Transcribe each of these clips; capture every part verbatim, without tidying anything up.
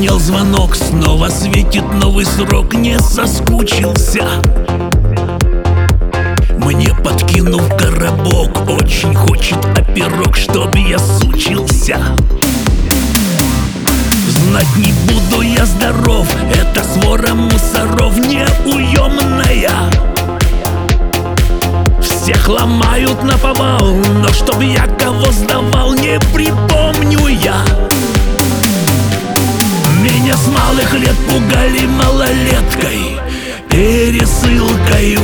Зазвенел звонок, снова светит новый срок. Не соскучился. Мне, подкинув коробок, очень хочет оперок, чтоб я сучился. Знать не буду я здоров, это свора мусоров неуемная. Всех ломают наповал, но чтоб я кого сдавал, не припомню я. Меня с малых лет пугали малолеткой, пересылкою,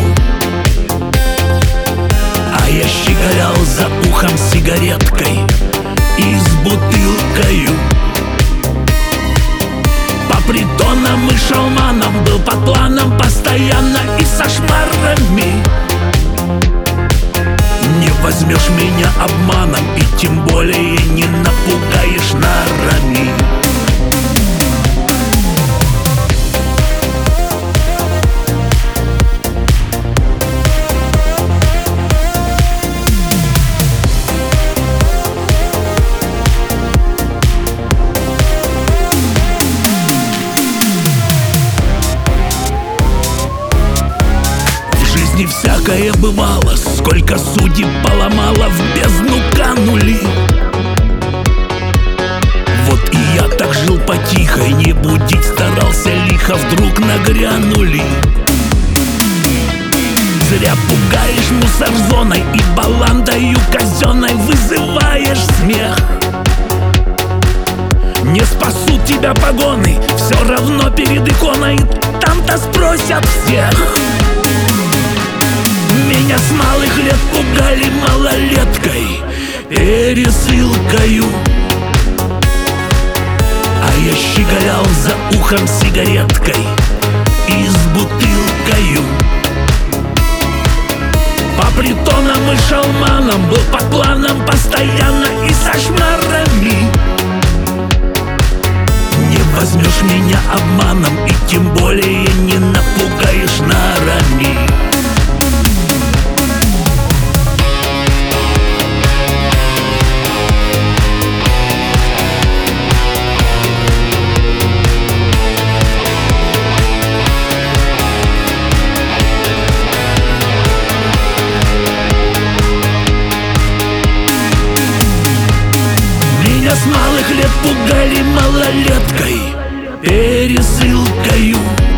а я щеголял за ухом сигареткой и с бутылкою. По притонам и шалманам был под планом постоянно и со шмарами. Не возьмешь меня обманом и тем более не напугаешь нарами. Не всякое бывало, сколько судеб поломало, в бездну канули. Вот и я так жил потихо, не будить старался лихо, вдруг нагрянули. Зря пугаешь мусор-зоной и баландою казенной вызываешь смех. Не спасут тебя погоны, все равно перед иконой там-то спросят всех. Меня с малых лет пугали малолеткой, пересылкою, а я щеголял за ухом сигареткой и с бутылкою. По притонам и шалманам был под планом постоянно и со шмарами. Не возьмешь меня обманом и тем более не напугаешь нарами. Меня с малых лет пугали малолеткой, пересылкою,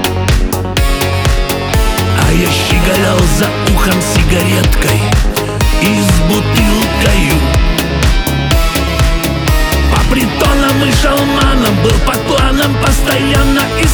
а я щеголял за ухом сигареткой и с бутылкою. По притонам и шалманам был под планом постоянно и